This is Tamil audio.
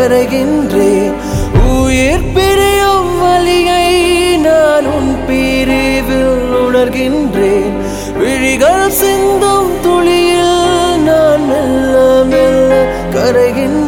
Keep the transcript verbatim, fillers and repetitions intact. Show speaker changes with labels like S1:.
S1: கரைகின்றேன். உயிர் பிரியும் வலியை நான் உன் பிரிவில் உணர்கின்றேன். விழிகள் சிந்தும் துளியில் நான் மெல்ல மெல்ல கரைகின்றேன்.